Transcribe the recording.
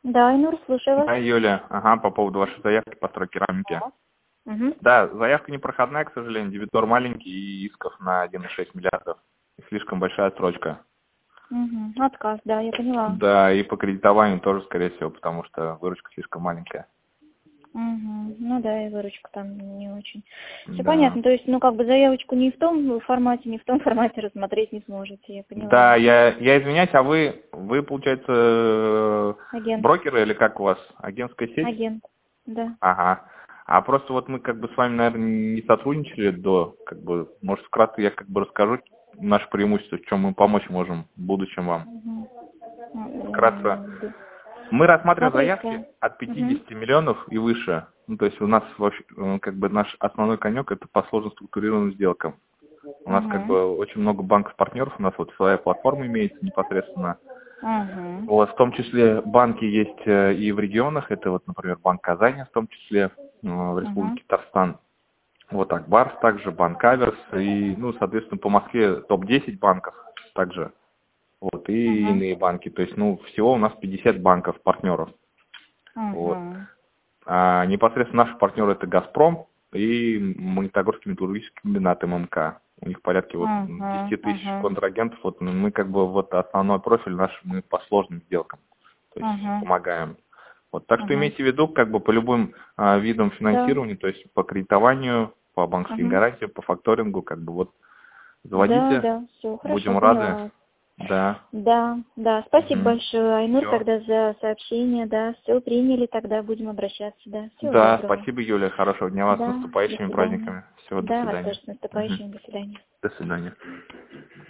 Да, Айнур, слушаю вас. Да, Юля, ага, по поводу вашей заявки по стройке керамики. Угу. Да, заявка непроходная, к сожалению, дебитор маленький и исков на 1,6 миллиардов. И слишком большая строчка. Угу. Отказ, да, я поняла. Да, и по кредитованию тоже, скорее всего, потому что выручка слишком маленькая. Угу. Ну да, и выручка там не очень. Все Да. понятно, то есть, ну, как бы заявочку не в том формате, не в том формате рассмотреть не сможете, я поняла. Да, я извиняюсь, а вы, получается, Агент. брокеры или как у вас? Агентская сеть? Агент. Да. Ага. А просто вот мы как бы с вами, наверное, не сотрудничали до, как бы, может, вкратце я как бы расскажу наше преимущество, в чем мы помочь можем в будущем вам. Угу. Вкратце. Мы рассматриваем заявки Смотрите. от Угу. 50 миллионов и выше. Ну, то есть у нас вообще, как бы наш основной конек это по сложно структурированным сделкам. У нас как Угу. бы очень много банков-партнеров, у нас вот своя платформа имеется непосредственно. Угу. Вот, в том числе банки есть и в регионах, это вот, например, Банк Казани, в том числе в Угу. Республике Татарстан. Вот так, Барс также, Банк Аверс и, ну, соответственно, по Москве топ-10 банков также. Вот, и Угу. иные банки. То есть, ну, всего у нас 50 банков, партнеров. Вот. Угу. А непосредственно наши партнеры это «Газпром» и Магнитогорский металлургический комбинат ММК. У них порядка вот Угу. 10 тысяч Угу. контрагентов. Вот мы как бы вот основной профиль наш, мы по сложным сделкам. То есть Угу. помогаем. Вот, так что Угу. имейте в виду, как бы по любым видам Да. финансирования, то есть по кредитованию, по банковским Угу. гарантиям, по факторингу, как бы вот Да, заводите, да, все, хорошо, будем рады. поняла вас. Да. Да, да, спасибо большое, Айнур, Все. тогда за сообщение, да, все приняли, тогда будем обращаться, да, всего Да, доброго. спасибо, Юля. Хорошего дня вас с Да, до наступающими свидания. праздниками. Всего, до Да, вас свидания. тоже с наступающим, до свидания. До свидания.